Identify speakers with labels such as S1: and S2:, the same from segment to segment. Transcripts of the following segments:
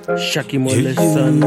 S1: Shaki Molesson.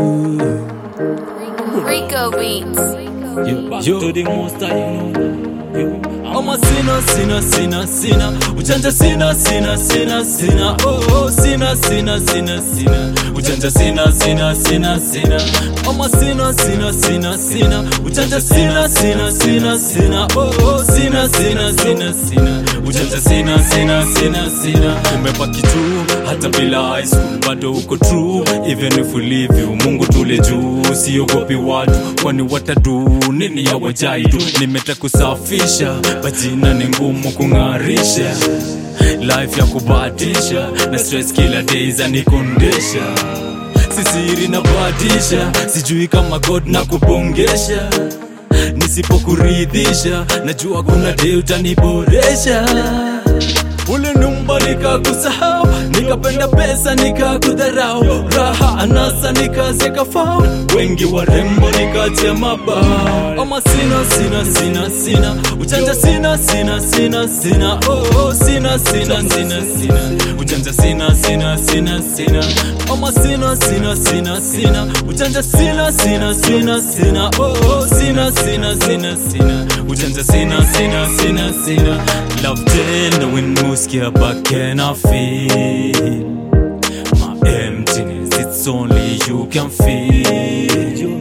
S2: Rico Beats.
S1: Yo, to the most I know.
S3: I'm a sinner. Ujanja sinner. Oh, sinner. Ujanja sinner. I'm a sinner. Ujanja sinner. Oh, sinner. Ujanja sinner. Umebaki tu hata bila high school bado uko true. Even if we leave you, Mungu tule juu. Siogopi watu kwani watadu nini ya wajai tu. Nimetakusafisha bajina ni ngumu kungarisha. Life ya kubatisha na stress kila days anikondesha. Sisiri na badisha, sijui kama God na kubongesha. Nisipokuridhisha, najua kuna day utaniboresha. Ulinumba nikakusahau, nikapenda pesa nikakudharau. Raha anasa nikazeka fao, wengi warembo nikatia mabao. Ama sina, ujanja sina. Oh, sina. Ujanja sina. Ama sina. Ujanja sina. Oh, sina. Ujanja sina. Love till the wind moves here, but can I feel my emptiness? It's only you can feel.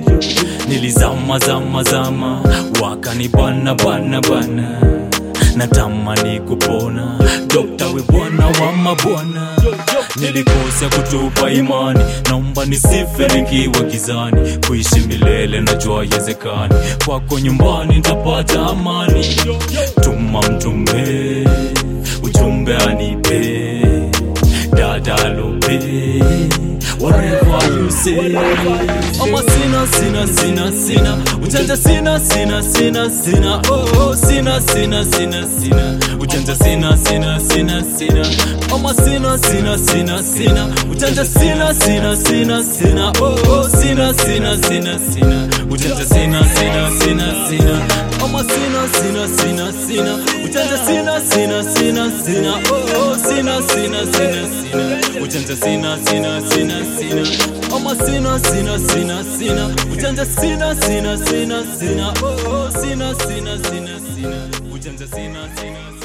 S3: Nilizama wakani bana natamani kupona. Dokta we bwana wa mabwana. Nilikosea kutupa imani, naomba nisife nikiwa gizani. Kuishi milele najua yezekani, kwako nyumbani nitapata amani. Tuma mtumbe, ujumbe anipe, dada lope, whatever you say. Ama sina, ujanja sina. Oh, sina. Ujanja sina. Ama sina. Ujanja sina. Oh, sina. Ujanja sina. Ama sina. Ujanja sina. Oh, sina. Ujanja sina. Ama sina. Ujanja sina. Oh, sina. Ujanja sina.